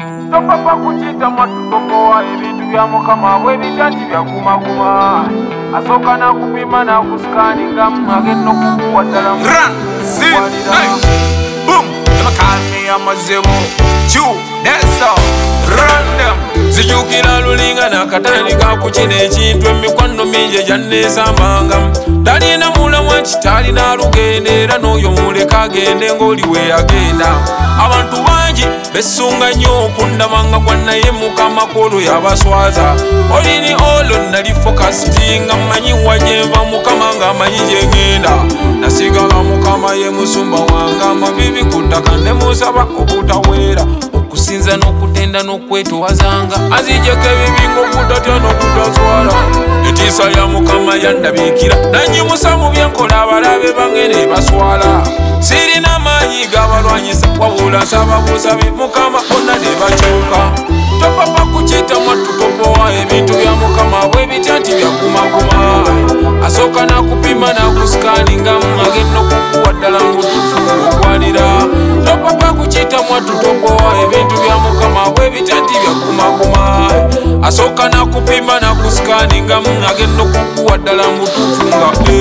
Topapa kuchita matutokoa ebintu bya mukama bwebitati bya kumaguma asoka na kupima na kuskani ngamage no kukuwa ddala run sit boom amakame amazebo chu that's all random zijukira lulinga na katani ka kuchina ekintu emikwano mingi gyanneesambanga talina mulamu ekitali na lugende era n'oyo muleka agende ng'oli we agenda abantu bangi besunga nnyo okundabanga gwa naye mukama kolo yabaswaza olini olo nali fokasitinga mmanyi wajenva mukama ng'amanyi gyengenda nasigala mukama ye musumba wange amavivi ku ttaka ne musaba okutaweera okusinza n'okutenda n'okwetowazanga azijjeko ebibi ng'okutatya n'okutaswala etiisa lya mukama yandabiikira nanyimusa mu byenkola abalabe bange ne baswala sirina maanyi gabalwanyisa wabula nsaba busabi mukama bonna ne bakyuka topapa kukiita mwatutopowa ebintu bya mukama bwebitya nti byakumaguma asooka nakupima nakusikaninga agenda okukuwa ddala mutufu okwanira topapa kukiita mwatutopowa ebintu bya mukama bwebitya nti byakumaguma asooka nakupima nakusikaninga agenda okukuwa ddala mutufu nga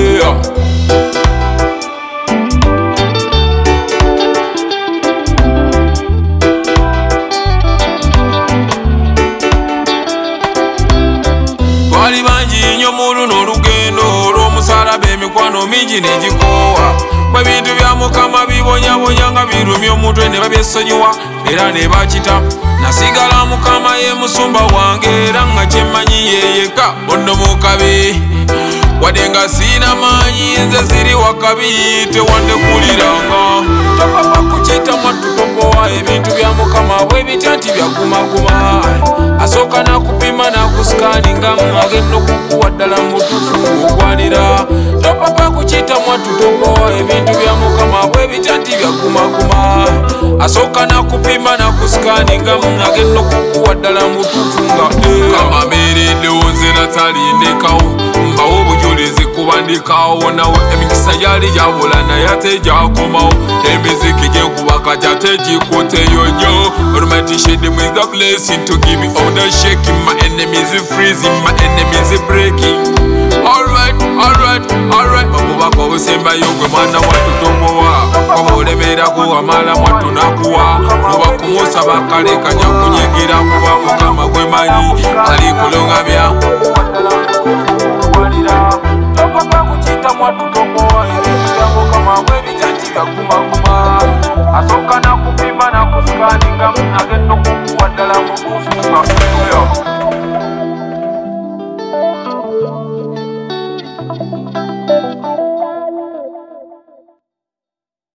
bali bangi nnyo mu luno olugendo olw'omusaalaba emikwano mingi negikoowa bwe bintu bya mukama bibonyabonya nga birumya omutwe ne babyesonyiwa era ne bakita nasigala mukama ye musumba wange era nga kyemmanyi yeyeka onno mukabi wadde nga siina maanyi nze ziri wakabi tewandekuliranga topapa kukiita mwatutopowa ebintu bya mukama bwebitya nti byakumaguma asooka nakupima nakusikaninga agenda okukuwa ddala mutufu okwanira topapa kukiita mwatutopowa ebintu bya mukama bwebitya nti byakumaguma asooka nakupima nakusikaninga agenda okukuwa ddala mutufu nga kama meereddewo nze natalindekawo mbawo obujulizi kubandikawo nawo emikisa gyali gyabula naye ate gyakomawo emiziki gyenkubaka gyate gikuteyo nnyo romantishidim is the blessing to give me all the shaking my enemies freezing my enemies breaking alright obubaka obusembayo gwe mwana watutopowa obulemerako wamala mwatu nakuwa kuba kumusaba kale kajya kunyigira kuba mukama gwe manyi ali kulongabya topapa kukiita mwatutopowa ebintu bya mukama bwebitya nti byakumaguma asooka nakupima nakusikaninga agenda okukuwa ddala mubufu nga